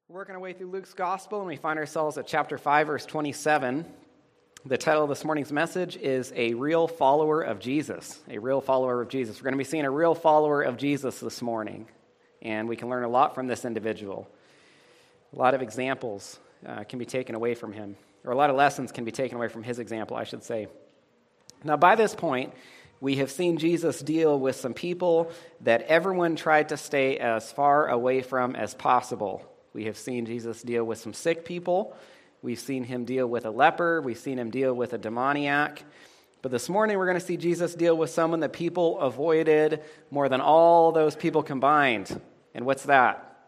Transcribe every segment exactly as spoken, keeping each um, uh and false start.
We're working our way through Luke's Gospel, and we find ourselves at chapter five, verse twenty-seven. The title of this morning's message is A Real Follower of Jesus. A Real Follower of Jesus. We're going to be seeing a real follower of Jesus this morning, and we can learn a lot from this individual. A lot of examples uh, can be taken away from him, or a lot of lessons can be taken away from his example, I should say. Now, by this point, we have seen Jesus deal with some people that everyone tried to stay as far away from as possible. We have seen Jesus deal with some sick people. We've seen him deal with a leper. We've seen him deal with a demoniac. But this morning, we're going to see Jesus deal with someone that people avoided more than all those people combined. And what's that?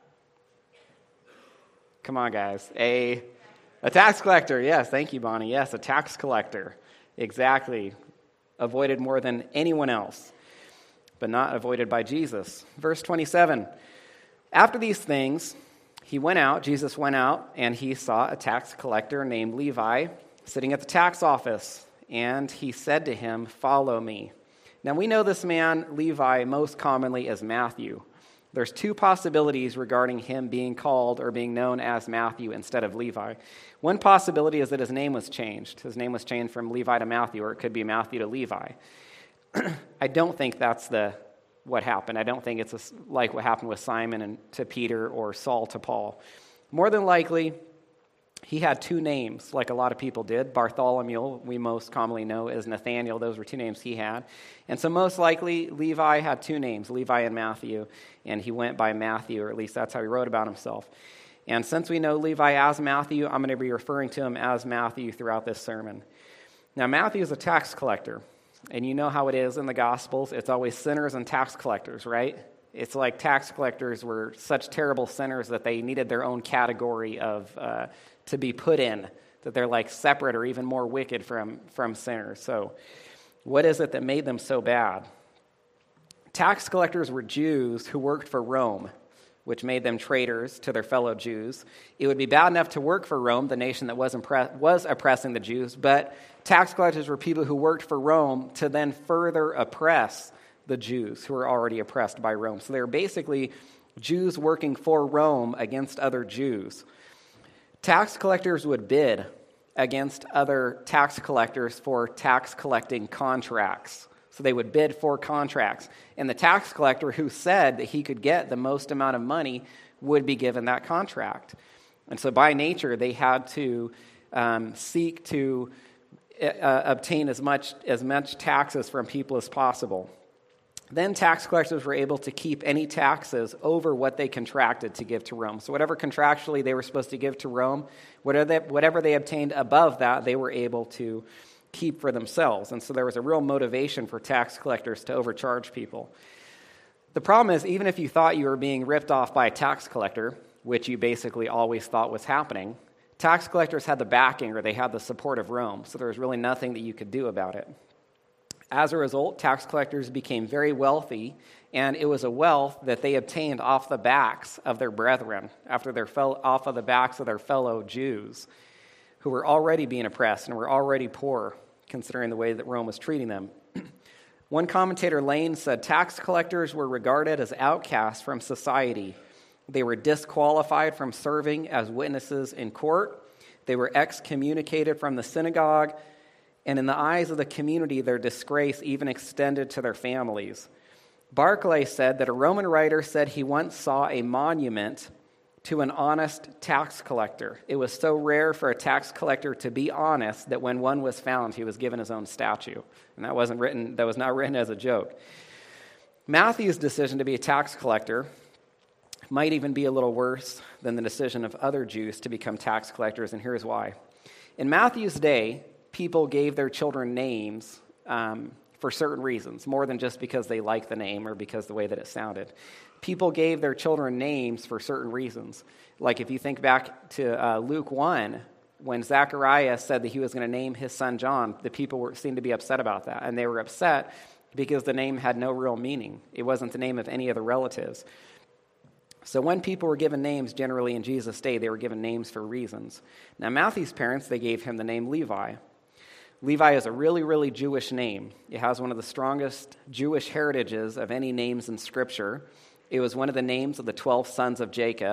Come on, guys. A, a tax collector. Yes, thank you, Bonnie. Yes, a tax collector. Exactly. Avoided more than anyone else, but not avoided by Jesus. Verse twenty-seven. After these things, he went out, Jesus went out, and he saw a tax collector named Levi sitting at the tax office, and he said to him, "Follow me." Now we know this man, Levi, most commonly as Matthew. There's two possibilities regarding him being called or being known as Matthew instead of Levi. One possibility is that his name was changed. His name was changed from Levi to Matthew, or it could be Matthew to Levi. I don't think that's the what happened. I don't think it's a, like what happened with Simon and to Peter or Saul to Paul. More than likely, he had two names, like a lot of people did. Bartholomew, we most commonly know as Nathaniel. Those were two names he had. And so most likely, Levi had two names, Levi and Matthew, and he went by Matthew, or at least that's how he wrote about himself. And since we know Levi as Matthew, I'm going to be referring to him as Matthew throughout this sermon. Now, Matthew is a tax collector. And you know how it is in the Gospels. It's always sinners and tax collectors, right? It's like tax collectors were such terrible sinners that they needed their own category of uh, to be put in, that they're like separate or even more wicked from, from sinners. So what is it that made them so bad? Tax collectors were Jews who worked for Rome, which made them traitors to their fellow Jews. It would be bad enough to work for Rome, the nation that was, impre- was oppressing the Jews, but tax collectors were people who worked for Rome to then further oppress the Jews who were already oppressed by Rome. So they were basically Jews working for Rome against other Jews. Tax collectors would bid against other tax collectors for tax collecting contracts. So they would bid for contracts. And the tax collector who said that he could get the most amount of money would be given that contract. And so by nature, they had to um, seek to uh, obtain as much, as much taxes from people as possible. Then tax collectors were able to keep any taxes over what they contracted to give to Rome. So whatever contractually they were supposed to give to Rome, whatever they, whatever they obtained above that, they were able to keep for themselves. And so there was a real motivation for tax collectors to overcharge people. The problem is, even if you thought you were being ripped off by a tax collector, which you basically always thought was happening, tax collectors had the backing or they had the support of Rome, so there was really nothing that you could do about it. As a result, tax collectors became very wealthy, and it was a wealth that they obtained off the backs of their brethren, after their fel- off of the backs of their fellow Jews, who were already being oppressed and were already poor, considering the way that Rome was treating them. One commentator, Lane, said tax collectors were regarded as outcasts from society. They were disqualified from serving as witnesses in court. They were excommunicated from the synagogue. And in the eyes of the community, their disgrace even extended to their families. Barclay said that a Roman writer said he once saw a monument to an honest tax collector. It was so rare for a tax collector to be honest that when one was found, he was given his own statue. And that wasn't written, that was not written as a joke. Matthew's decision to be a tax collector might even be a little worse than the decision of other Jews to become tax collectors, and here's why. In Matthew's day, people gave their children names um, for certain reasons, more than just because they liked the name or because the way that it sounded. People gave their children names for certain reasons. Like if you think back to uh, Luke one, when Zechariah said that he was going to name his son John, the people were, seemed to be upset about that. And they were upset because the name had no real meaning. It wasn't the name of any of the relatives. So when people were given names, generally in Jesus' day, they were given names for reasons. Now Matthew's parents, they gave him the name Levi. Levi is a really, really Jewish name. It has one of the strongest Jewish heritages of any names in Scripture. It was one of the names of the twelve sons of Jacob.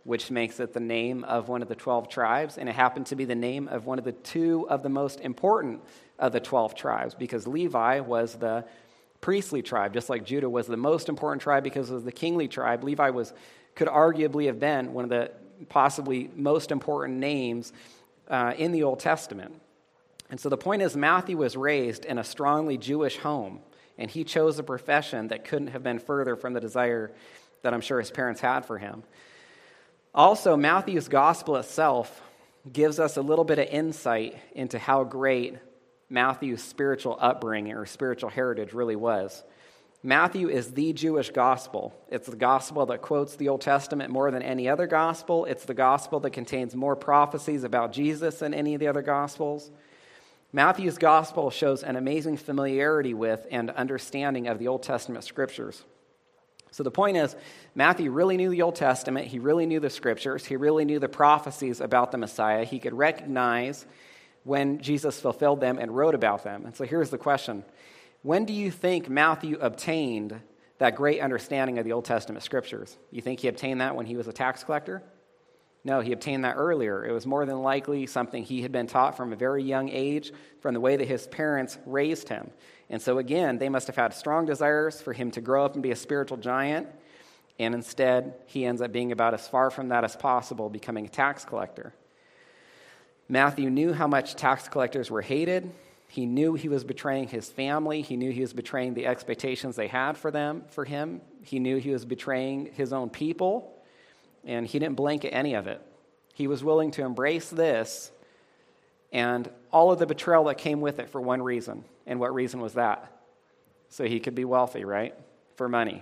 which makes it the name of one of the twelve tribes, and it happened to be the name of one of the two of the most important of the twelve tribes, because Levi was the priestly tribe, just like Judah was the most important tribe because it was the kingly tribe. Levi was could arguably have been one of the possibly most important names uh, in the Old Testament. And so the point is, Matthew was raised in a strongly Jewish home, and he chose a profession that couldn't have been further from the desire that I'm sure his parents had for him. Also, Matthew's gospel itself gives us a little bit of insight into how great Matthew's spiritual upbringing or spiritual heritage really was. Matthew is the Jewish gospel. It's the gospel that quotes the Old Testament more than any other gospel. It's the gospel that contains more prophecies about Jesus than any of the other gospels. Matthew's gospel shows an amazing familiarity with and understanding of the Old Testament scriptures. So the point is, Matthew really knew the Old Testament. He really knew the scriptures. He really knew the prophecies about the Messiah. He could recognize when Jesus fulfilled them and wrote about them. And so here's the question. When do you think Matthew obtained that great understanding of the Old Testament scriptures? You think he obtained that when he was a tax collector? No, he obtained that earlier. It was more than likely something he had been taught from a very young age, from the way that his parents raised him. And so again, they must have had strong desires for him to grow up and be a spiritual giant, and instead he ends up being about as far from that as possible, becoming a tax collector. Matthew knew how much tax collectors were hated. He knew he was betraying his family. He knew he was betraying the expectations they had for them, for him. He knew he was betraying his own people, and he didn't blink at any of it. He was willing to embrace this and all of the betrayal that came with it for one reason. And what reason was that? So he could be wealthy, right? For money.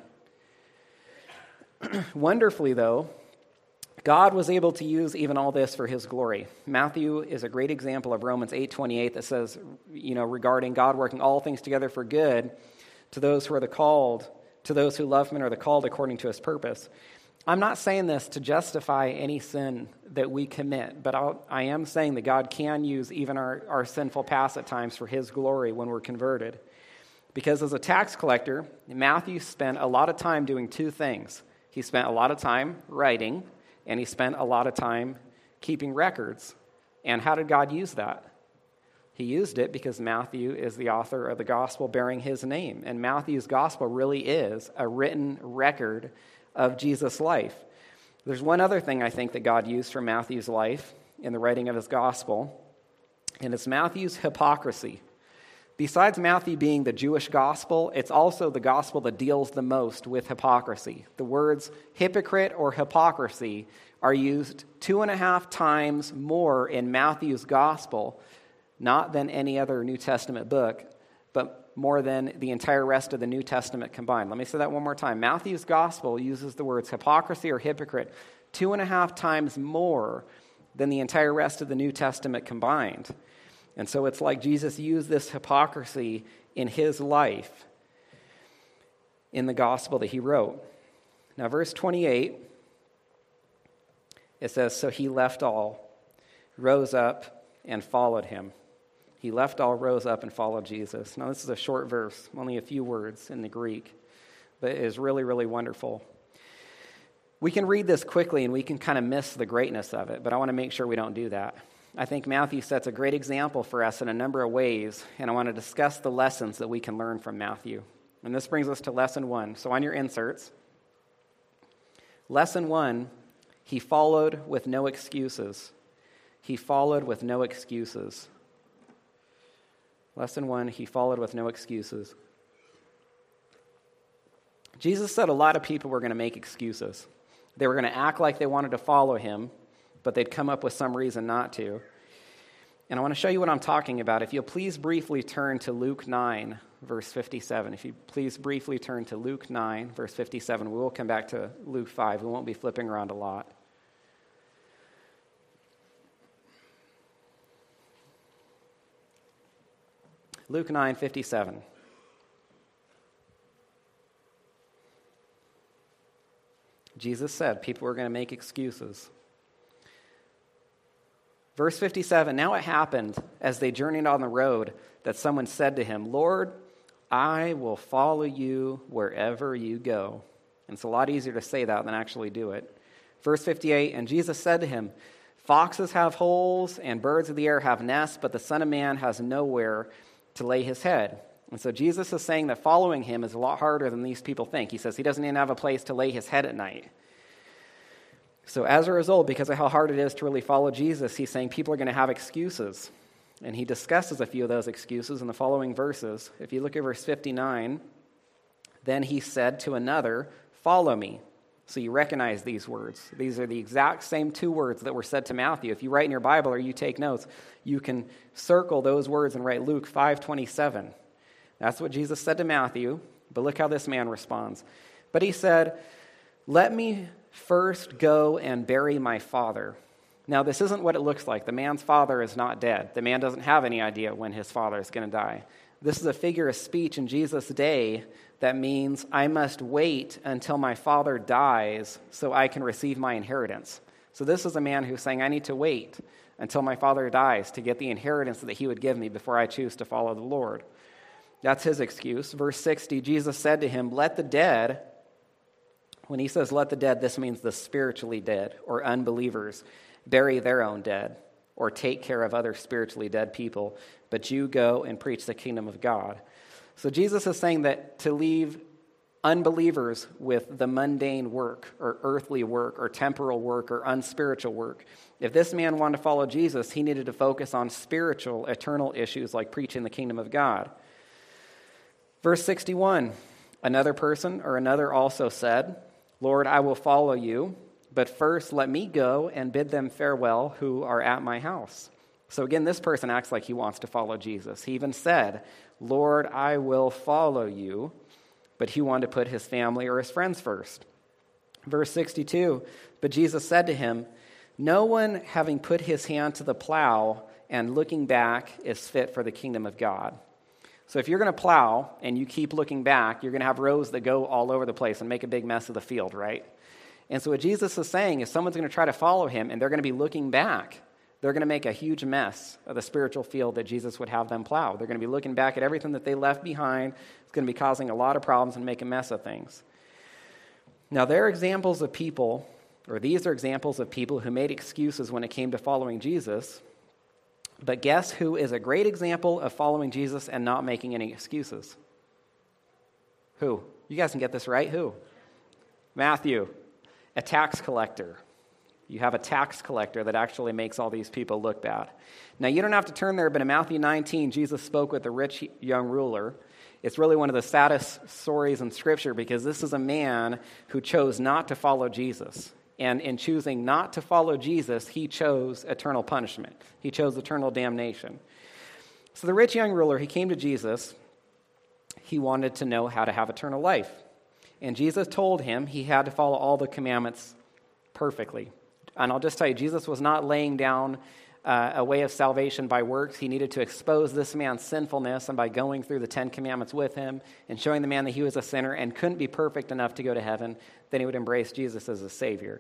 Wonderfully, though, God was able to use even all this for his glory. Matthew is a great example of Romans eight twenty-eight that says, you know, regarding God working all things together for good to those who are the called, to those who love him and are the called according to his purpose. I'm not saying this to justify any sin that we commit, but I'll, I am saying that God can use even our, our sinful past at times for his glory when we're converted. Because as a tax collector, Matthew spent a lot of time doing two things. He spent a lot of time writing, and he spent a lot of time keeping records. And how did God use that? He used it because Matthew is the author of the gospel bearing his name. And Matthew's gospel really is a written record of Jesus' life. There's one other thing I think that God used for Matthew's life in the writing of his gospel, and it's Matthew's hypocrisy. Besides Matthew being the Jewish gospel, it's also the gospel that deals the most with hypocrisy. The words hypocrite or hypocrisy are used two and a half times more in Matthew's gospel, not than any other New Testament book, but more than the entire rest of the New Testament combined. Let me say that one more time. Matthew's gospel uses the words hypocrisy or hypocrite two and a half times more than the entire rest of the New Testament combined. And so it's like Jesus used this hypocrisy in his life in the gospel that he wrote. Now, verse twenty-eight, it says, "So he left all, rose up, and followed him." He left all, rose up, and followed Jesus. Now, this is a short verse, only a few words in the Greek, but it is really, really wonderful. We can read this quickly, and we can kind of miss the greatness of it, but I want to make sure we don't do that. I think Matthew sets a great example for us in a number of ways, and I want to discuss the lessons that we can learn from Matthew. And this brings us to lesson one. So on your inserts, lesson one, he followed with no excuses. He followed with no excuses. Lesson one, he followed with no excuses. Jesus said a lot of people were going to make excuses. They were going to act like they wanted to follow him, but they'd come up with some reason not to. And I want to show you what I'm talking about. If you'll please briefly turn to Luke nine, verse fifty-seven. If you please briefly turn to Luke nine, verse fifty-seven. We will come back to Luke five. We won't be flipping around a lot. Luke nine fifty-seven. Jesus said people were going to make excuses. Verse fifty-seven, "Now it happened as they journeyed on the road that someone said to him, 'Lord, I will follow you wherever you go.'" And it's a lot easier to say that than actually do it. Verse fifty-eight, and Jesus said to him, foxes have holes and birds of the air have nests, but the Son of Man has nowhere to lay his head. And so Jesus is saying that following him is a lot harder than these people think. He says he doesn't even have a place to lay his head at night. So as a result, because of how hard it is to really follow Jesus, he's saying people are going to have excuses. And he discusses a few of those excuses in the following verses. If you look at verse fifty-nine, then he said to another, follow me. So you recognize these words. These are the exact same two words that were said to Matthew. If you write in your Bible or you take notes, you can circle those words and write Luke five twenty-seven. That's what Jesus said to Matthew, but look how this man responds. But he said, let me first go and bury my father. Now, this isn't what it looks like. The man's father is not dead. The man doesn't have any idea when his father is going to die. This is a figure of speech in Jesus' day that means I must wait until my father dies so I can receive my inheritance. So this is a man who's saying I need to wait until my father dies to get the inheritance that he would give me before I choose to follow the Lord. That's his excuse. Verse sixty, Jesus said to him, let the dead, when he says let the dead, this means the spiritually dead or unbelievers, bury their own dead or take care of other spiritually dead people, but you go and preach the kingdom of God. So Jesus is saying that to leave unbelievers with the mundane work or earthly work or temporal work or unspiritual work. If this man wanted to follow Jesus, he needed to focus on spiritual, eternal issues like preaching the kingdom of God. Verse sixty-one, another person or another also said, Lord, I will follow you, but first let me go and bid them farewell who are at my house. So again, this person acts like he wants to follow Jesus. He even said, Lord, I will follow you, but he wanted to put his family or his friends first. Verse sixty-two, but Jesus said to him, no one having put his hand to the plow and looking back is fit for the kingdom of God. So if you're going to plow and you keep looking back, you're going to have rows that go all over the place and make a big mess of the field, right? And so what Jesus is saying is someone's going to try to follow him and they're going to be looking back. They're going to make a huge mess of the spiritual field that Jesus would have them plow. They're going to be looking back at everything that they left behind. It's going to be causing a lot of problems and make a mess of things. Now, there are examples of people, or these are examples of people who made excuses when it came to following Jesus. But guess who is a great example of following Jesus and not making any excuses? Who? You guys can get this right. Who? Matthew, a tax collector. You have a tax collector that actually makes all these people look bad. Now, you don't have to turn there, but in Matthew nineteen, Jesus spoke with the rich young ruler. It's really one of the saddest stories in Scripture because this is a man who chose not to follow Jesus. And in choosing not to follow Jesus, he chose eternal punishment. He chose eternal damnation. So the rich young ruler, he came to Jesus. He wanted to know how to have eternal life. And Jesus told him he had to follow all the commandments perfectly. And I'll just tell you, Jesus was not laying down uh, a way of salvation by works. He needed to expose this man's sinfulness, and by going through the Ten Commandments with him and showing the man that he was a sinner and couldn't be perfect enough to go to heaven, then he would embrace Jesus as a Savior.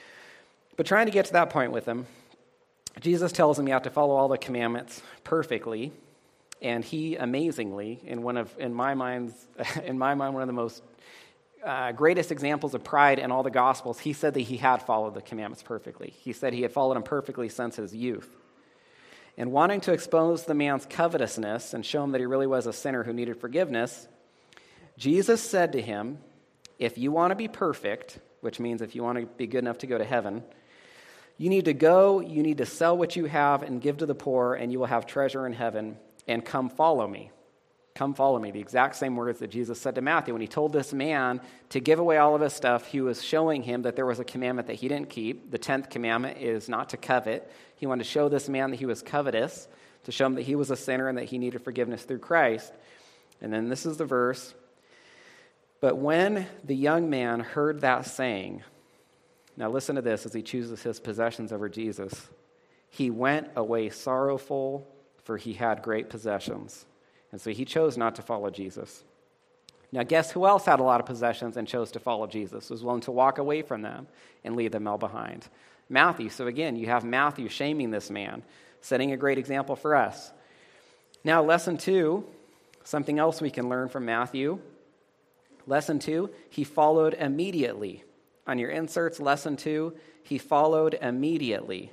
But trying to get to that point with him, Jesus tells him you have to follow all the commandments perfectly, and he amazingly, in one of, in my mind, in my mind, one of the most Uh, greatest examples of pride in all the Gospels, he said that he had followed the commandments perfectly. He said he had followed them perfectly since his youth. And wanting to expose the man's covetousness and show him that he really was a sinner who needed forgiveness, Jesus said to him, if you want to be perfect, which means if you want to be good enough to go to heaven, you need to go, you need to sell what you have and give to the poor, and you will have treasure in heaven, and come follow me. Come follow me. The exact same words that Jesus said to Matthew. When he told this man to give away all of his stuff, he was showing him that there was a commandment that he didn't keep. The tenth commandment is not to covet. He wanted to show this man that he was covetous, to show him that he was a sinner and that he needed forgiveness through Christ. And then this is the verse. But when the young man heard that saying, now listen to this as he chooses his possessions over Jesus, he went away sorrowful, for he had great possessions. And so he chose not to follow Jesus. Now, guess who else had a lot of possessions and chose to follow Jesus, was willing to walk away from them and leave them all behind? Matthew. So again, you have Matthew shaming this man, setting a great example for us. Now, lesson two, something else we can learn from Matthew. Lesson two, he followed immediately. On your inserts, lesson two, he followed immediately.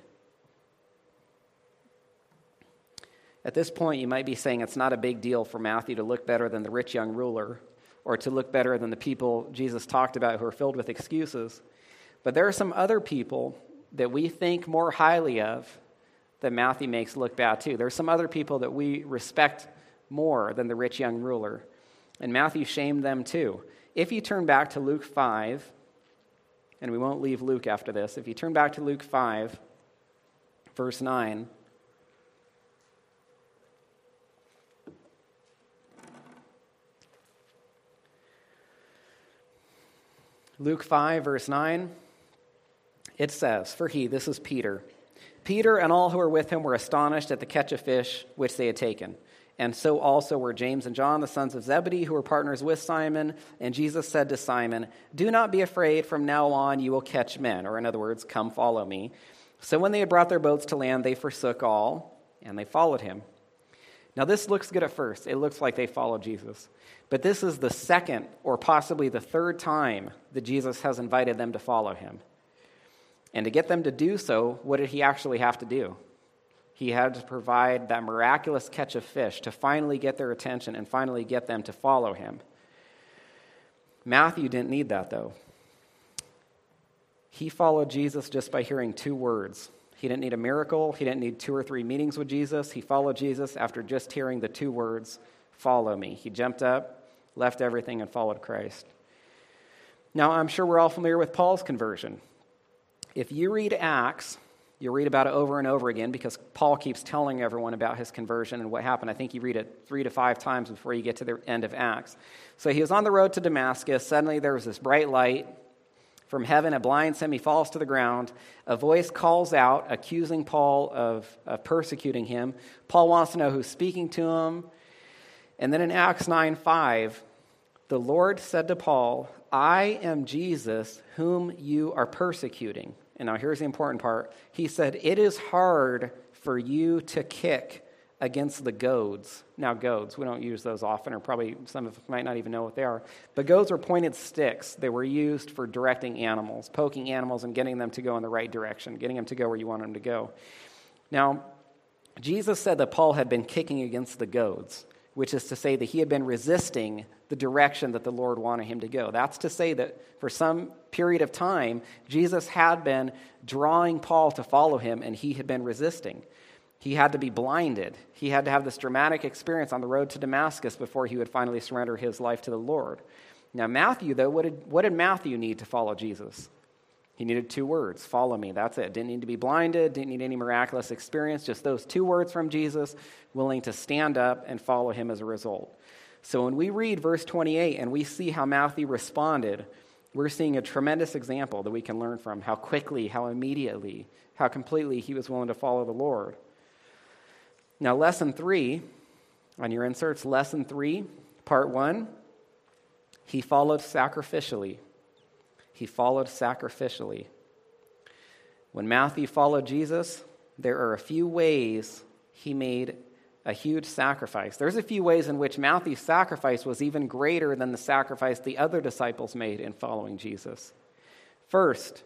At this point, you might be saying it's not a big deal for Matthew to look better than the rich young ruler or to look better than the people Jesus talked about who are filled with excuses. But there are some other people that we think more highly of that Matthew makes look bad too. There are some other people that we respect more than the rich young ruler, and Matthew shamed them too. If you turn back to Luke five, and we won't leave Luke after this, if you turn back to Luke five, verse nine, Luke five, verse nine, it says, "For he," this is Peter, "Peter and all who were with him were astonished at the catch of fish which they had taken. And so also were James and John, the sons of Zebedee, who were partners with Simon. And Jesus said to Simon, 'Do not be afraid, from now on you will catch men.'" Or in other words, "Come follow me." So when they had brought their boats to land, they forsook all, and they followed him. Now this looks good at first. It looks like they followed Jesus. But this is the second, or possibly the third time that Jesus has invited them to follow him. And to get them to do so, what did he actually have to do? He had to provide that miraculous catch of fish to finally get their attention and finally get them to follow him. Matthew didn't need that, though. He followed Jesus just by hearing two words. He didn't need a miracle. He didn't need two or three meetings with Jesus. He followed Jesus after just hearing the two words, "Follow me." He jumped up, left everything, and followed Christ. Now, I'm sure we're all familiar with Paul's conversion. If you read Acts, you'll read about it over and over again because Paul keeps telling everyone about his conversion and what happened. I think you read it three to five times before you get to the end of Acts. So he was on the road to Damascus. Suddenly there was this bright light from heaven. It blinds him. He falls to the ground. A voice calls out, accusing Paul of, of persecuting him. Paul wants to know who's speaking to him. And then in Acts nine five, the Lord said to Paul, "I am Jesus, whom you are persecuting." And now here's the important part. He said, "It is hard for you to kick against the goads." Now goads, we don't use those often, or probably some of us might not even know what they are. But goads were pointed sticks. They were used for directing animals, poking animals and getting them to go in the right direction, getting them to go where you want them to go. Now, Jesus said that Paul had been kicking against the goads, which is to say that he had been resisting the direction that the Lord wanted him to go. That's to say that for some period of time, Jesus had been drawing Paul to follow him, and he had been resisting. He had to be blinded. He had to have this dramatic experience on the road to Damascus before he would finally surrender his life to the Lord. Now, Matthew, though, what did, what did Matthew need to follow Jesus? He needed two words, "Follow me." That's it. Didn't need to be blinded, didn't need any miraculous experience, just those two words from Jesus, willing to stand up and follow him as a result. So when we read verse twenty-eight and we see how Matthew responded, we're seeing a tremendous example that we can learn from, how quickly, how immediately, how completely he was willing to follow the Lord. Now, lesson three, on your inserts, lesson three, part one, he followed sacrificially. He followed sacrificially. When Matthew followed Jesus, there are a few ways he made a huge sacrifice. There's a few ways in which Matthew's sacrifice was even greater than the sacrifice the other disciples made in following Jesus. First,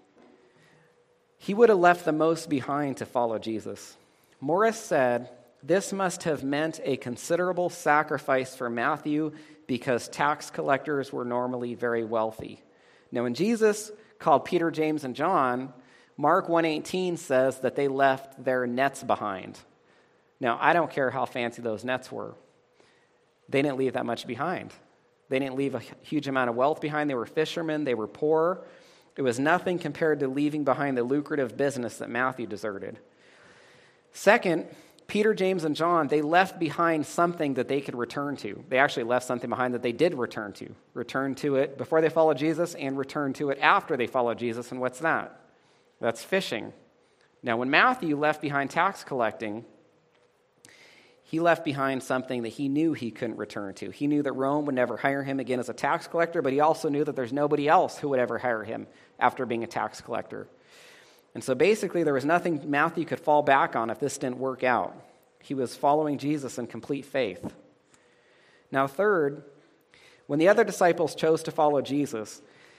he would have left the most behind to follow Jesus. Morris said, "This must have meant a considerable sacrifice for Matthew because tax collectors were normally very wealthy." Now, when Jesus called Peter, James, and John, Mark one eighteen says that they left their nets behind. Now, I don't care how fancy those nets were. They didn't leave that much behind. They didn't leave a huge amount of wealth behind. They were fishermen. They were poor. It was nothing compared to leaving behind the lucrative business that Matthew deserted. Second, Peter, James, and John, they left behind something that they could return to. They actually left something behind that they did return to. Return to it before they followed Jesus and return to it after they followed Jesus. And what's that? That's fishing. Now, when Matthew left behind tax collecting, he left behind something that he knew he couldn't return to. He knew that Rome would never hire him again as a tax collector, but he also knew that there's nobody else who would ever hire him after being a tax collector. And so basically, there was nothing Matthew could fall back on if this didn't work out. He was following Jesus in complete faith. Now, third, when the other disciples chose to follow Jesus,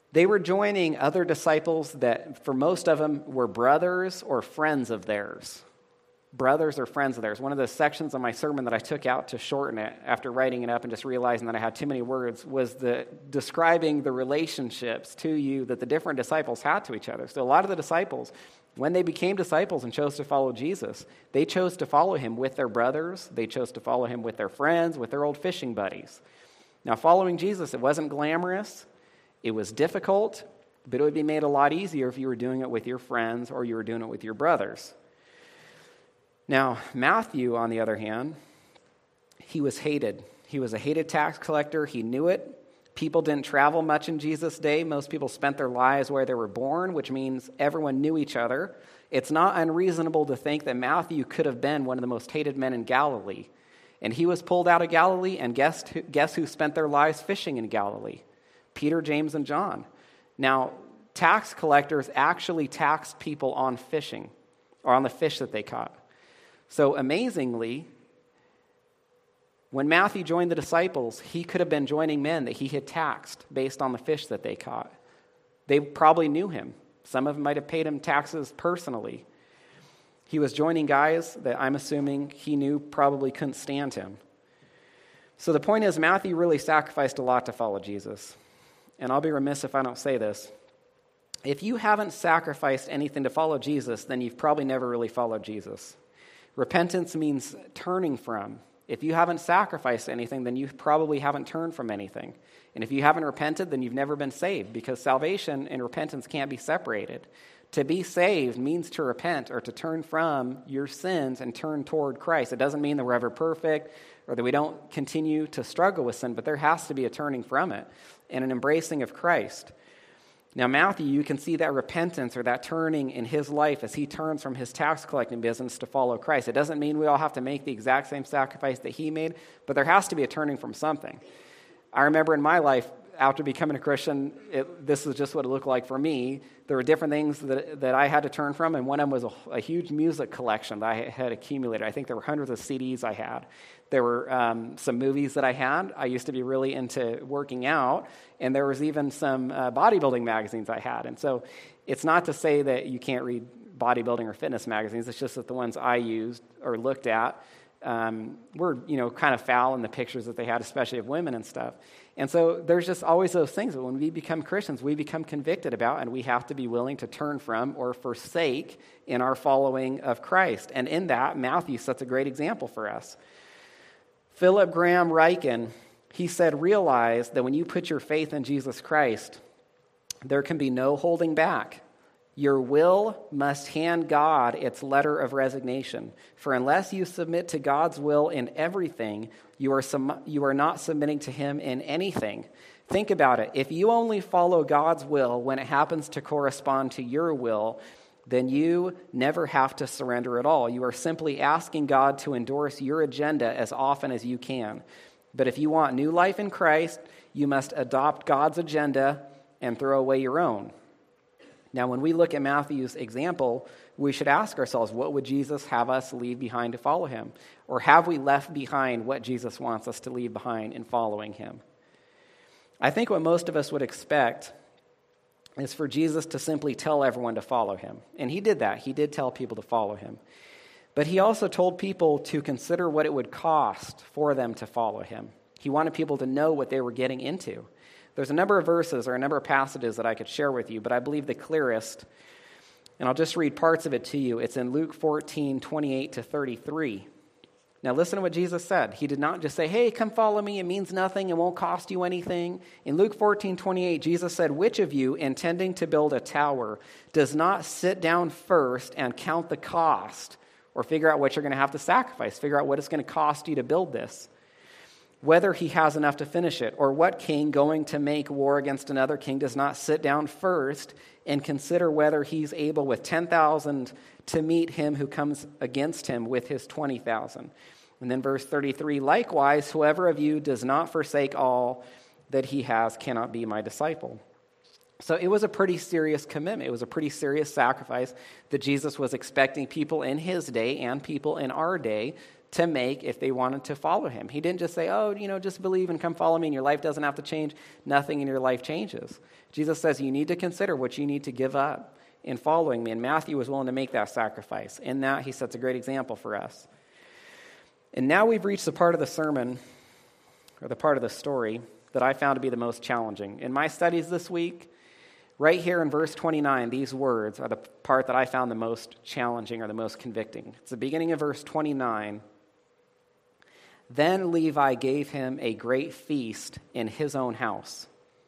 They were joining other disciples that, for most of them, were brothers or friends of theirs. Brothers or friends of theirs. One of the sections of my sermon that I took out to shorten it after writing it up and just realizing that I had too many words was the describing the relationships to you that the different disciples had to each other. So a lot of the disciples, when they became disciples and chose to follow Jesus, they chose to follow him with their brothers. They chose to follow him with their friends, with their old fishing buddies. Now, following Jesus, it wasn't glamorous. It was difficult, but it would be made a lot easier if you were doing it with your friends or you were doing it with your brothers. Now, Matthew, on the other hand, he was hated. He was a hated tax collector. He knew it. People didn't travel much in Jesus' day. Most people spent their lives where they were born, which means everyone knew each other. It's not unreasonable to think that Matthew could have been one of the most hated men in Galilee. And he was pulled out of Galilee, and guess who, guess who spent their lives fishing in Galilee? Peter, James, and John. Now, tax collectors actually taxed people on fishing, or on the fish that they caught. So amazingly, when Matthew joined the disciples, he could have been joining men that he had taxed based on the fish that they caught. They probably knew him. Some of them might have paid him taxes personally. He was joining guys that I'm assuming he knew probably couldn't stand him. So the point is, Matthew really sacrificed a lot to follow Jesus. And I'll be remiss if I don't say this. If you haven't sacrificed anything to follow Jesus, then you've probably never really followed Jesus. Repentance means turning from. If you haven't sacrificed anything, then you probably haven't turned from anything. And if you haven't repented, then you've never been saved, because salvation and repentance can't be separated. To be saved means to repent or to turn from your sins and turn toward Christ. It doesn't mean that we're ever perfect or that we don't continue to struggle with sin, but there has to be a turning from it and an embracing of Christ. Now, Matthew, you can see that repentance or that turning in his life as he turns from his tax collecting business to follow Christ. It doesn't mean we all have to make the exact same sacrifice that he made, but there has to be a turning from something. I remember in my life, after becoming a Christian, it, this is just what it looked like for me. There were different things that, that I had to turn from, and one of them was a, a huge music collection that I had accumulated. I think there were hundreds of C Ds I had. There were um, some movies that I had. I used to be really into working out, and there was even some uh, bodybuilding magazines I had. And so it's not to say that you can't read bodybuilding or fitness magazines. It's just that the ones I used or looked at um, were, you know, kind of foul in the pictures that they had, especially of women and stuff. And so there's just always those things that when we become Christians, we become convicted about, and we have to be willing to turn from or forsake in our following of Christ. And in that, Matthew sets a great example for us. Philip Graham Ryken, he said, realize that when you put your faith in Jesus Christ, there can be no holding back. Your will must hand God its letter of resignation. For unless you submit to God's will in everything, you are sum- you are not submitting to him in anything. Think about it. If you only follow God's will when it happens to correspond to your will, then you never have to surrender at all. You are simply asking God to endorse your agenda as often as you can. But if you want new life in Christ, you must adopt God's agenda and throw away your own. Now, when we look at Matthew's example, we should ask ourselves, what would Jesus have us leave behind to follow him? Or have we left behind what Jesus wants us to leave behind in following him? I think what most of us would expect is for Jesus to simply tell everyone to follow him. And he did that. He did tell people to follow him. But he also told people to consider what it would cost for them to follow him. He wanted people to know what they were getting into. There's a number of verses or a number of passages that I could share with you, but I believe the clearest, and I'll just read parts of it to you. It's in Luke fourteen, twenty-eight to thirty-three. Now listen to what Jesus said. He did not just say, hey, come follow me. It means nothing. It won't cost you anything. In Luke fourteen, twenty-eight, Jesus said, which of you, intending to build a tower, does not sit down first and count the cost or figure out what you're going to have to sacrifice, figure out what it's going to cost you to build this, whether he has enough to finish it? Or what king going to make war against another king does not sit down first and consider whether he's able with ten thousand to meet him who comes against him with his twenty thousand? And then verse thirty-three, likewise, whoever of you does not forsake all that he has cannot be my disciple. So it was a pretty serious commitment. It was a pretty serious sacrifice that Jesus was expecting people in his day and people in our day to make if they wanted to follow him. He didn't just say, oh, you know, just believe and come follow me and your life doesn't have to change. Nothing in your life changes. Jesus says you need to consider what you need to give up in following me. And Matthew was willing to make that sacrifice. In that, he sets a great example for us. And now we've reached the part of the sermon, or the part of the story, that I found to be the most challenging. In my studies this week, right here in verse twenty-nine, these words are the part that I found the most challenging or the most convicting. It's the beginning of verse twenty-nine. Then Levi gave him a great feast in his own house.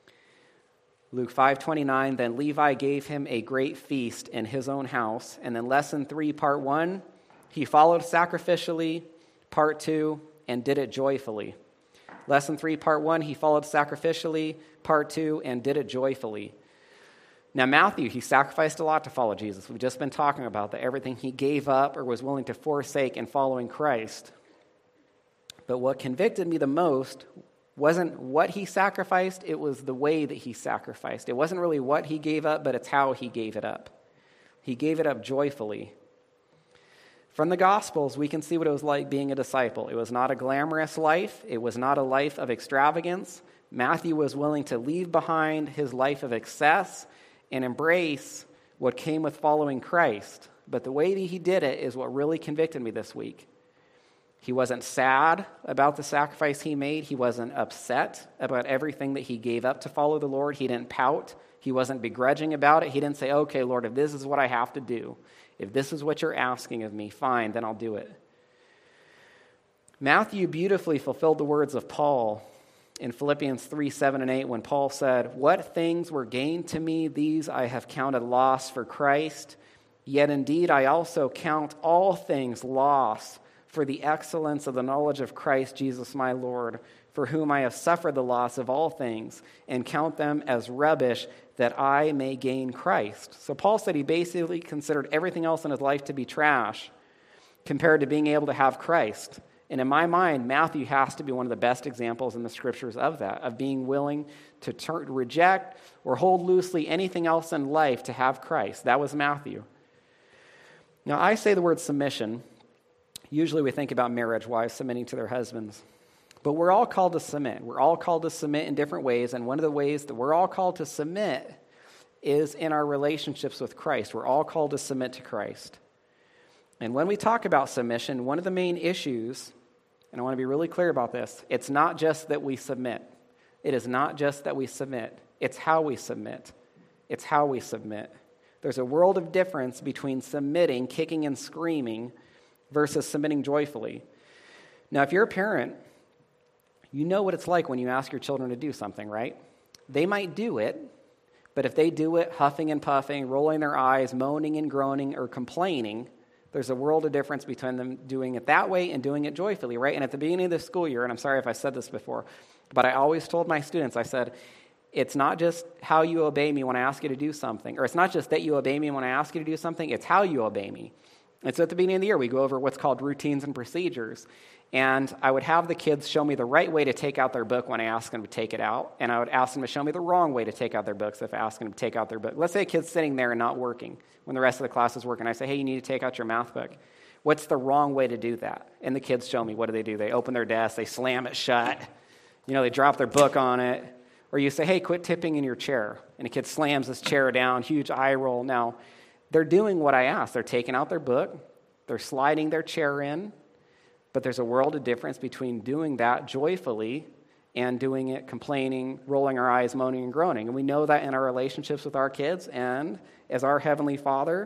Luke five twenty-nine, then Levi gave him a great feast in his own house. And then lesson three, part one, he followed sacrificially. Part two, and did it joyfully. Lesson three, part one, he followed sacrificially. Part two, and did it joyfully. Now, Matthew, he sacrificed a lot to follow Jesus. We've just been talking about that, everything he gave up or was willing to forsake in following Christ. But what convicted me the most wasn't what he sacrificed, it was the way that he sacrificed. It wasn't really what he gave up, but it's how he gave it up. He gave it up joyfully. From the Gospels, we can see what it was like being a disciple. It was not a glamorous life. It was not a life of extravagance. Matthew was willing to leave behind his life of excess and embrace what came with following Christ. But the way that he did it is what really convicted me this week. He wasn't sad about the sacrifice he made. He wasn't upset about everything that he gave up to follow the Lord. He didn't pout. He wasn't begrudging about it. He didn't say, okay, Lord, if this is what I have to do, if this is what you're asking of me, fine, then I'll do it. Matthew beautifully fulfilled the words of Paul in Philippians three, seven, and eight, when Paul said, what things were gained to me, these I have counted loss for Christ. Yet indeed I also count all things loss for the excellence of the knowledge of Christ Jesus my Lord, for whom I have suffered the loss of all things, and count them as rubbish, that I may gain Christ. So Paul said he basically considered everything else in his life to be trash compared to being able to have Christ. And in my mind, Matthew has to be one of the best examples in the scriptures of that, of being willing to turn, reject or hold loosely anything else in life to have Christ. That was Matthew. Now, I say the word submission. Usually we think about marriage, wives submitting to their husbands. But we're all called to submit. We're all called to submit in different ways, and one of the ways that we're all called to submit is in our relationships with Christ. We're all called to submit to Christ. And when we talk about submission, one of the main issues, and I want to be really clear about this, it's not just that we submit. It is not just that we submit. It's how we submit. It's how we submit. There's a world of difference between submitting, kicking and screaming, versus submitting joyfully. Now, if you're a parent, you know what it's like when you ask your children to do something, right? They might do it, but if they do it huffing and puffing, rolling their eyes, moaning and groaning, or complaining, there's a world of difference between them doing it that way and doing it joyfully, right? And at the beginning of the school year, and I'm sorry if I said this before, but I always told my students, I said, it's not just how you obey me when I ask you to do something, or it's not just that you obey me when I ask you to do something, it's how you obey me. And so at the beginning of the year, we go over what's called routines and procedures. And I would have the kids show me the right way to take out their book when I asked them to take it out. And I would ask them to show me the wrong way to take out their books if I asked them to take out their book. Let's say a kid's sitting there and not working when the rest of the class is working. I say, hey, you need to take out your math book. What's the wrong way to do that? And the kids show me. What do they do? They open their desk. They slam it shut. You know, they drop their book on it. Or you say, hey, quit tipping in your chair. And a kid slams his chair down, huge eye roll. Now, they're doing what I asked. They're taking out their book. They're sliding their chair in. But there's a world of difference between doing that joyfully and doing it complaining, rolling our eyes, moaning and groaning. And we know that in our relationships with our kids. And as our Heavenly Father,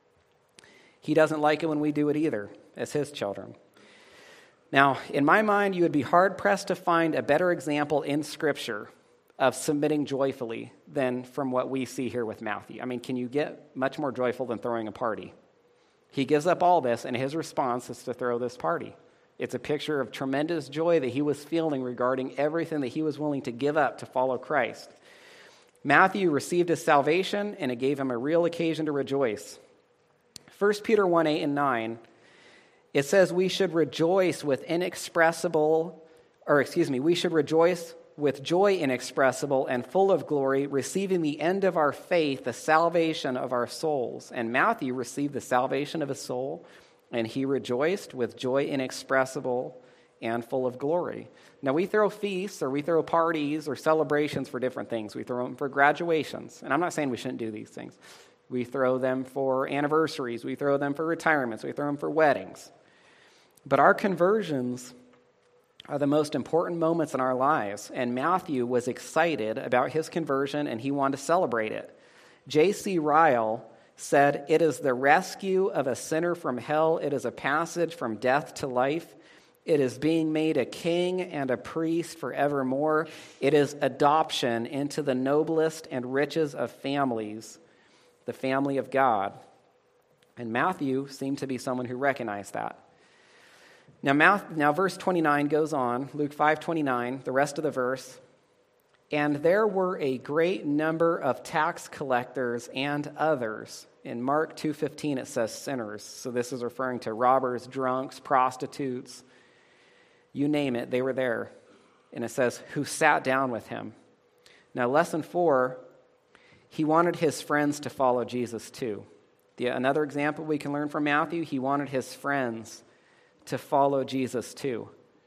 He doesn't like it when we do it either, as His children. Now, in my mind, you would be hard-pressed to find a better example in Scripture of submitting joyfully than from what we see here with Matthew. I mean, can you get much more joyful than throwing a party? He gives up all this, and his response is to throw this party. It's a picture of tremendous joy that he was feeling regarding everything that he was willing to give up to follow Christ. Matthew received his salvation, and it gave him a real occasion to rejoice. First Peter one, eight and nine, it says we should rejoice with inexpressible, or excuse me, we should rejoice with joy inexpressible and full of glory, receiving the end of our faith, the salvation of our souls. And Matthew received the salvation of his soul and he rejoiced with joy inexpressible and full of glory. Now, we throw feasts or we throw parties or celebrations for different things. We throw them for graduations. And I'm not saying we shouldn't do these things. We throw them for anniversaries. We throw them for retirements. We throw them for weddings. But our conversions are the most important moments in our lives. And Matthew was excited about his conversion, and he wanted to celebrate it. J C Ryle said, "It is the rescue of a sinner from hell. It is a passage from death to life. It is being made a king and a priest forevermore. It is adoption into the noblest and richest of families, the family of God." And Matthew seemed to be someone who recognized that. Now, Matthew, now verse twenty-nine goes on, Luke five twenty-nine, the rest of the verse. "And there were a great number of tax collectors and others." In Mark two fifteen, it says sinners. So this is referring to robbers, drunks, prostitutes, you name it, they were there. And it says, who sat down with him. Now, lesson four, he wanted his friends to follow Jesus too. The, another example we can learn from Matthew, he wanted his friends to follow Jesus too.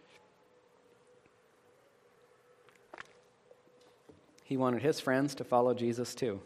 He wanted his friends to follow Jesus too.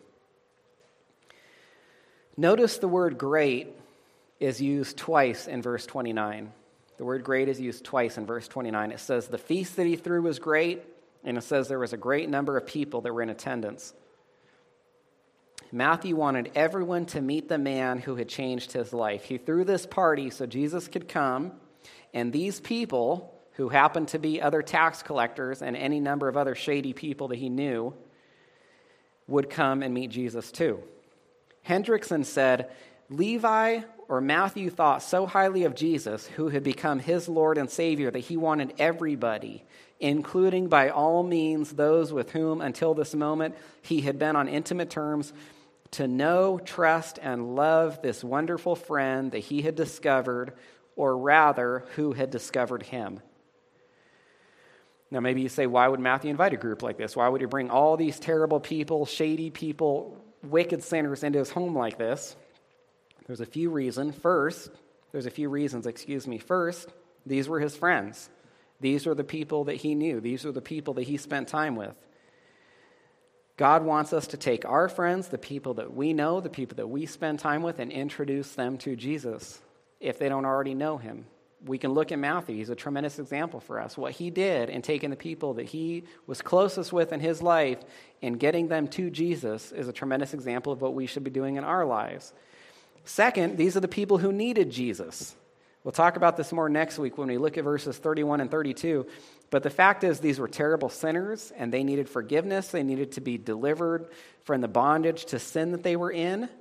Notice the word great is used twice in verse twenty-nine. The word great is used twice in verse twenty-nine. It says the feast that he threw was great, and it says there was a great number of people that were in attendance. Matthew wanted everyone to meet the man who had changed his life. He threw this party so Jesus could come, and these people, who happened to be other tax collectors and any number of other shady people that he knew, would come and meet Jesus too. Hendrickson said, Levi or Matthew thought so highly of Jesus, who had become his Lord and Savior, that he wanted everybody, including by all means those with whom until this moment he had been on intimate terms, to know, trust, and love this wonderful friend that he had discovered, or rather, who had discovered him. Now, maybe you say, why would Matthew invite a group like this? Why would he bring all these terrible people, shady people, wicked sinners into his home like this? There's a few reasons. First, there's a few reasons, excuse me. First, these were his friends. These were the people that he knew. These were the people that he spent time with. God wants us to take our friends, the people that we know, the people that we spend time with, and introduce them to Jesus if they don't already know him. We can look at Matthew. He's a tremendous example for us. What he did in taking the people that he was closest with in his life and getting them to Jesus is a tremendous example of what we should be doing in our lives. Second, these are the people who needed Jesus. We'll talk about this more next week when we look at verses thirty-one and thirty-two. But the fact is, these were terrible sinners, and they needed forgiveness. They needed to be delivered from the bondage to sin that they were in.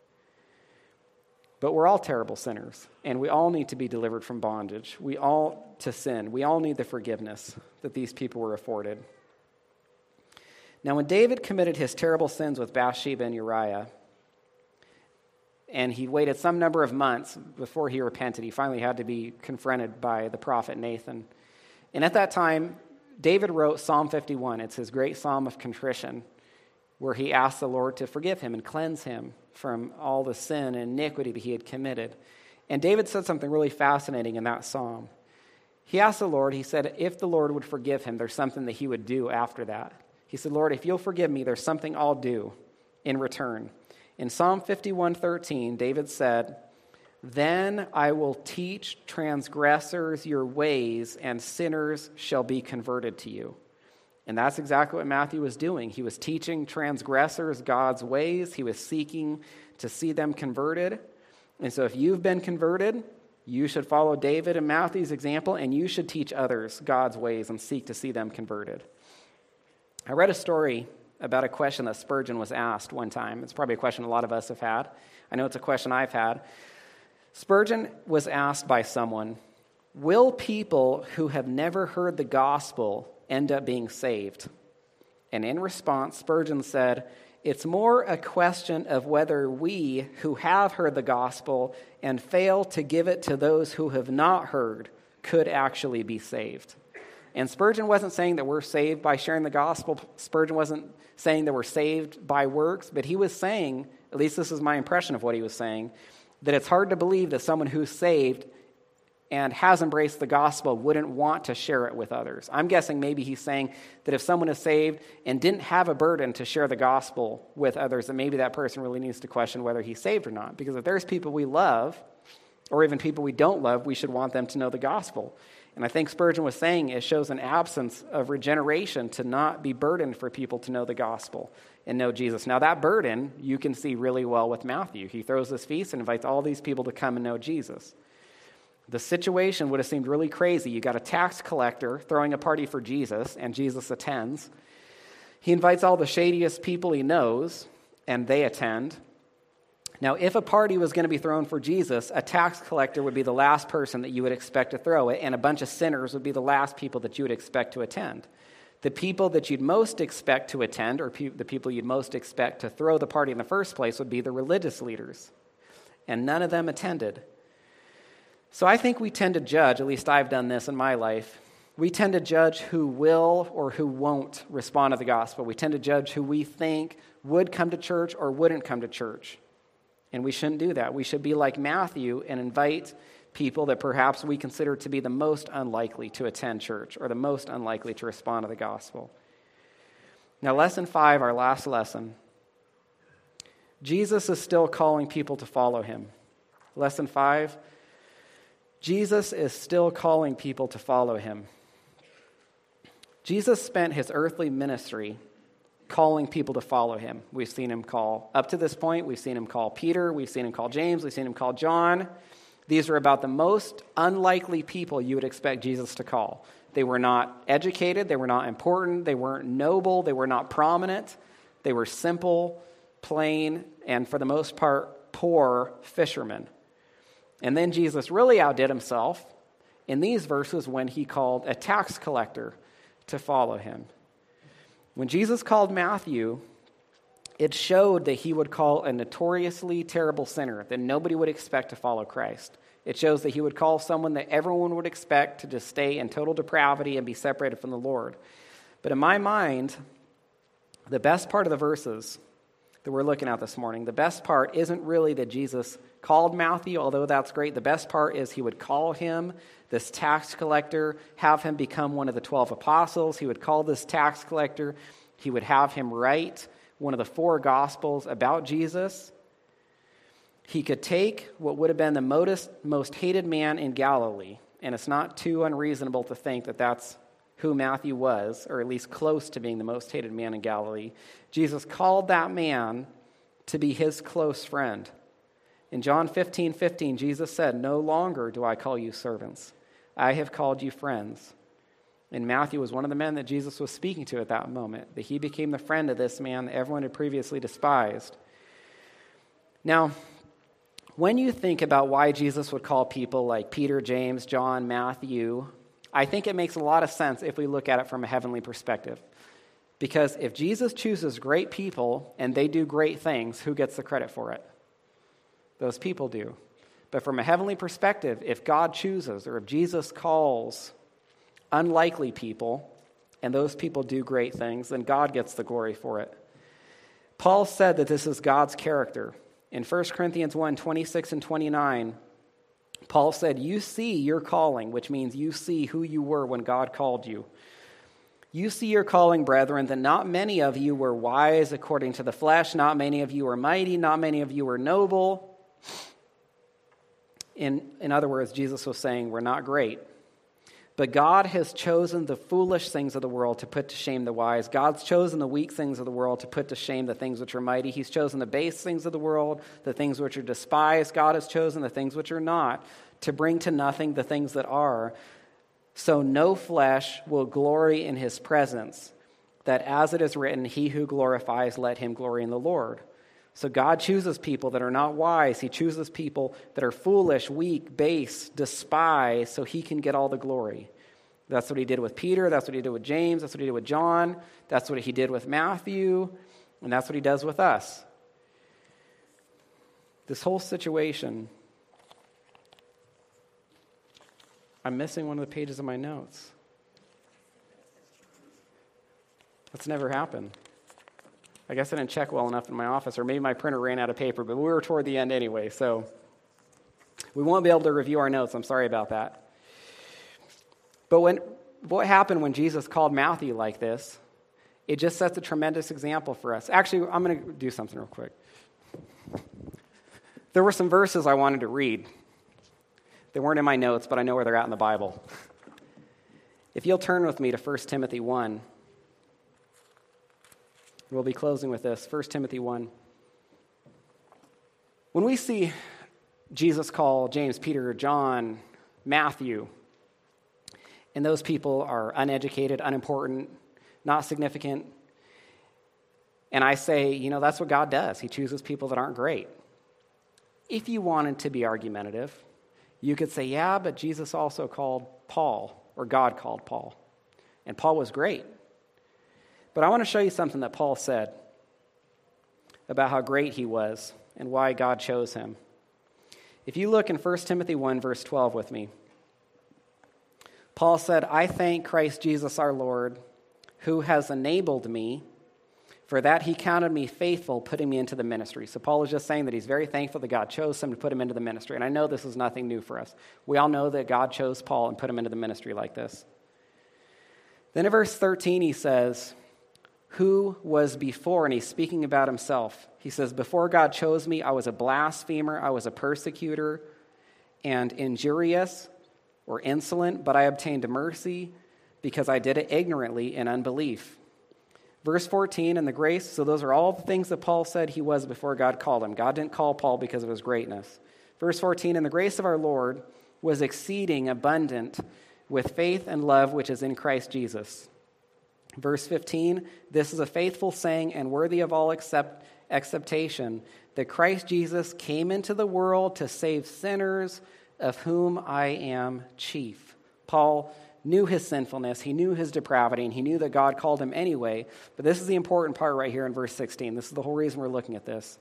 But we're all terrible sinners, and we all need to be delivered from bondage. We all to sin. We all need the forgiveness that these people were afforded. Now, when David committed his terrible sins with Bathsheba and Uriah, and he waited some number of months before he repented, he finally had to be confronted by the prophet Nathan. And at that time, David wrote Psalm fifty-one. It's his great psalm of contrition, where he asked the Lord to forgive him and cleanse him from all the sin and iniquity that he had committed. And David said something really fascinating in that psalm. He asked the Lord, he said, if the Lord would forgive him, there's something that he would do after that. He said, Lord, if you'll forgive me, there's something I'll do in return. In Psalm fifty-one thirteen, David said, then I will teach transgressors your ways, and sinners shall be converted to you. And that's exactly what Matthew was doing. He was teaching transgressors God's ways. He was seeking to see them converted. And so if you've been converted, you should follow David and Matthew's example, and you should teach others God's ways and seek to see them converted. I read a story about a question that Spurgeon was asked one time. It's probably a question a lot of us have had. I know it's a question I've had. Spurgeon was asked by someone, will people who have never heard the gospel end up being saved? And in response, Spurgeon said, it's more a question of whether we who have heard the gospel and fail to give it to those who have not heard could actually be saved. And Spurgeon wasn't saying that we're saved by sharing the gospel. Spurgeon wasn't saying that we're saved by works, but he was saying, at least this is my impression of what he was saying, that it's hard to believe that someone who's saved and has embraced the gospel wouldn't want to share it with others. I'm guessing maybe he's saying that if someone is saved and didn't have a burden to share the gospel with others, then maybe that person really needs to question whether he's saved or not. Because if there's people we love, or even people we don't love, we should want them to know the gospel. And I think Spurgeon was saying it shows an absence of regeneration to not be burdened for people to know the gospel and know Jesus. Now that burden you can see really well with Matthew. He throws this feast and invites all these people to come and know Jesus. The situation would have seemed really crazy. You got a tax collector throwing a party for Jesus, and Jesus attends. He invites all the shadiest people he knows, and they attend. Now, if a party was going to be thrown for Jesus, a tax collector would be the last person that you would expect to throw it, and a bunch of sinners would be the last people that you would expect to attend. The people that you'd most expect to attend, or pe- the people you'd most expect to throw the party in the first place, would be the religious leaders. And none of them attended. So I think we tend to judge, at least I've done this in my life, we tend to judge who will or who won't respond to the gospel. We tend to judge who we think would come to church or wouldn't come to church. And we shouldn't do that. We should be like Matthew and invite people that perhaps we consider to be the most unlikely to attend church or the most unlikely to respond to the gospel. Now, lesson five, our last lesson. Jesus is still calling people to follow him. Lesson five, Jesus is still calling people to follow him. Jesus spent his earthly ministry calling people to follow him. We've seen him call, up to this point, we've seen him call Peter, we've seen him call James, we've seen him call John. These are about the most unlikely people you would expect Jesus to call. They were not educated, they were not important, they weren't noble, they were not prominent. They were simple, plain, and for the most part, poor fishermen. And then Jesus really outdid himself in these verses when he called a tax collector to follow him. When Jesus called Matthew, it showed that he would call a notoriously terrible sinner that nobody would expect to follow Christ. It shows that he would call someone that everyone would expect to just stay in total depravity and be separated from the Lord. But in my mind, the best part of the verses that we're looking at this morning, the best part isn't really that Jesus called Matthew, although that's great. The best part is he would call him, this tax collector, have him become one of the twelve apostles. He would call this tax collector. He would have him write one of the four gospels about Jesus. He could take what would have been the most, most hated man in Galilee, and it's not too unreasonable to think that that's who Matthew was, or at least close to being the most hated man in Galilee. Jesus called that man to be his close friend. In John fifteen fifteen, Jesus said, "No longer do I call you servants. I have called you friends." And Matthew was one of the men that Jesus was speaking to at that moment, that he became the friend of this man that everyone had previously despised. Now, when you think about why Jesus would call people like Peter, James, John, Matthew, I think it makes a lot of sense if we look at it from a heavenly perspective. Because if Jesus chooses great people and they do great things, who gets the credit for it? Those people do. But from a heavenly perspective, if God chooses or if Jesus calls unlikely people and those people do great things, then God gets the glory for it. Paul said that this is God's character. In First Corinthians one, twenty-six and twenty-nine, Paul said, "You see your calling," which means you see who you were when God called you. "You see your calling, brethren, that not many of you were wise according to the flesh, not many of you were mighty, not many of you were noble." In, in other words, Jesus was saying, we're not great. But God has chosen the foolish things of the world to put to shame the wise. God's chosen the weak things of the world to put to shame the things which are mighty. He's chosen the base things of the world, the things which are despised. God has chosen the things which are not, to bring to nothing the things that are, so no flesh will glory in his presence, that as it is written, he who glorifies, let him glory in the Lord. So God chooses people that are not wise. He chooses people that are foolish, weak, base, despised, so he can get all the glory. That's what he did with Peter. That's what he did with James. That's what he did with John. That's what he did with Matthew. And that's what he does with us. This whole situation, I'm missing one of the pages of my notes. That's never happened. I guess I didn't check well enough in my office, or maybe my printer ran out of paper, but we were toward the end anyway, so We won't be able to review our notes. I'm sorry about that. But when what happened when Jesus called Matthew like this, it just sets a tremendous example for us. Actually, I'm going to do something real quick. There were some verses I wanted to read. They weren't in my notes, but I know where they're at in the Bible. If you'll turn with me to First Timothy one. We'll be closing with this, First Timothy one. When we see Jesus call James, Peter, John, Matthew, and those people are uneducated, unimportant, not significant, and I say, you know, that's what God does. He chooses people that aren't great. If you wanted to be argumentative, you could say, yeah, but Jesus also called Paul, or God called Paul, and Paul was great. But I want to show you something that Paul said about how great he was and why God chose him. If you look in First Timothy one, verse twelve with me, Paul said, I thank Christ Jesus our Lord, who has enabled me, for that he counted me faithful, putting me into the ministry. So Paul is just saying that he's very thankful that God chose him to put him into the ministry. And I know this is nothing new for us. We all know that God chose Paul and put him into the ministry like this. Then in verse thirteen, he says, who was before, and he's speaking about himself. He says, before God chose me, I was a blasphemer, I was a persecutor, and injurious or insolent, but I obtained mercy because I did it ignorantly in unbelief. Verse fourteen, and the grace, so those are all the things that Paul said he was before God called him. God didn't call Paul because of his greatness. Verse fourteen, and the grace of our Lord was exceeding abundant with faith and love which is in Christ Jesus. Verse fifteen, this is a faithful saying and worthy of all accept, acceptation, that Christ Jesus came into the world to save sinners, of whom I am chief. Paul knew his sinfulness, he knew his depravity, and he knew that God called him anyway. But this is the important part right here in verse sixteen. This is the whole reason we're looking at this.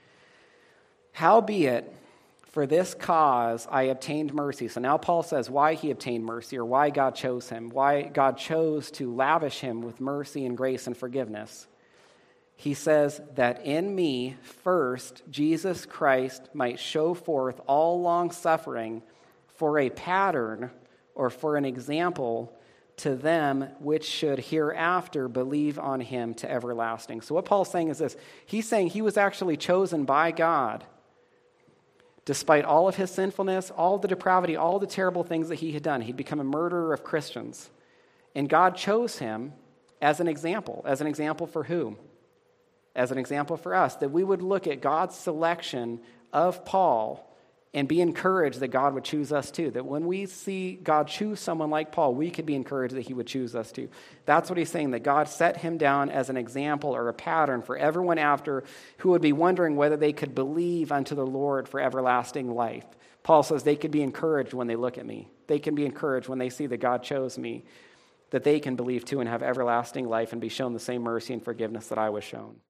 Howbeit, for this cause I obtained mercy. So now Paul says why he obtained mercy, or why God chose him, why God chose to lavish him with mercy and grace and forgiveness. He says that in me first Jesus Christ might show forth all long suffering for a pattern or for an example to them which should hereafter believe on him to everlasting. So what Paul's saying is this. He's saying he was actually chosen by God despite all of his sinfulness, all the depravity, all the terrible things that he had done. He'd become a murderer of Christians. And God chose him as an example. As an example for whom? As an example for us. That we would look at God's selection of Paul and be encouraged that God would choose us too. That when we see God choose someone like Paul, we could be encouraged that he would choose us too. That's what he's saying, that God set him down as an example or a pattern for everyone after who would be wondering whether they could believe unto the Lord for everlasting life. Paul says they could be encouraged when they look at me. They can be encouraged when they see that God chose me, that they can believe too and have everlasting life and be shown the same mercy and forgiveness that I was shown.